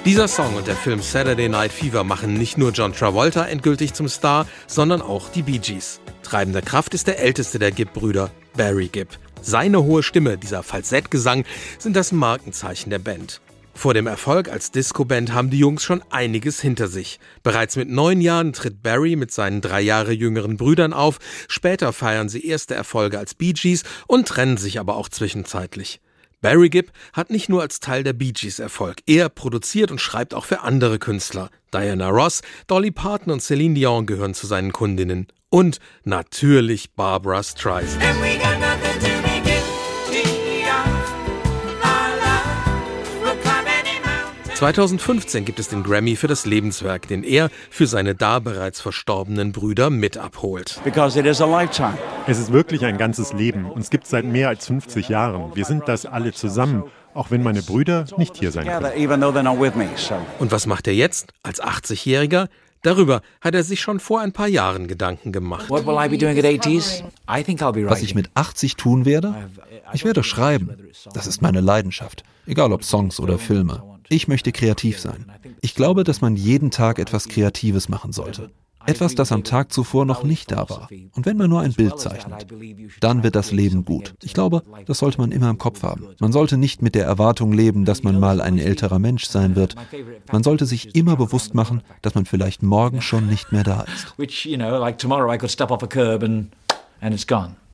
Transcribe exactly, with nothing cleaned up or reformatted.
Dieser Song und der Film Saturday Night Fever machen nicht nur John Travolta endgültig zum Star, sondern auch die Bee Gees. Treibende Kraft ist der älteste der Gibb-Brüder, Barry Gibb. Seine hohe Stimme, dieser Falsettgesang, sind das Markenzeichen der Band. Vor dem Erfolg als Disco-Band haben die Jungs schon einiges hinter sich. Bereits mit neun Jahren tritt Barry mit seinen drei Jahre jüngeren Brüdern auf. Später feiern sie erste Erfolge als Bee Gees und trennen sich aber auch zwischenzeitlich. Barry Gibb hat nicht nur als Teil der Bee Gees Erfolg. Er produziert und schreibt auch für andere Künstler. Diana Ross, Dolly Parton und Celine Dion gehören zu seinen Kundinnen. Und natürlich Barbra Streisand. zweitausendfünfzehn gibt es den Grammy für das Lebenswerk, den er für seine da bereits verstorbenen Brüder mit abholt. Es ist wirklich ein ganzes Leben. Uns gibt es seit mehr als fünfzig Jahren. Wir sind das alle zusammen, auch wenn meine Brüder nicht hier sein können. Und was macht er jetzt als achtzigjähriger? Darüber hat er sich schon vor ein paar Jahren Gedanken gemacht. Was ich mit achtzig tun werde? Ich werde schreiben. Das ist meine Leidenschaft. Egal ob Songs oder Filme. Ich möchte kreativ sein. Ich glaube, dass man jeden Tag etwas Kreatives machen sollte. Etwas, das am Tag zuvor noch nicht da war. Und wenn man nur ein Bild zeichnet, dann wird das Leben gut. Ich glaube, das sollte man immer im Kopf haben. Man sollte nicht mit der Erwartung leben, dass man mal ein älterer Mensch sein wird. Man sollte sich immer bewusst machen, dass man vielleicht morgen schon nicht mehr da ist.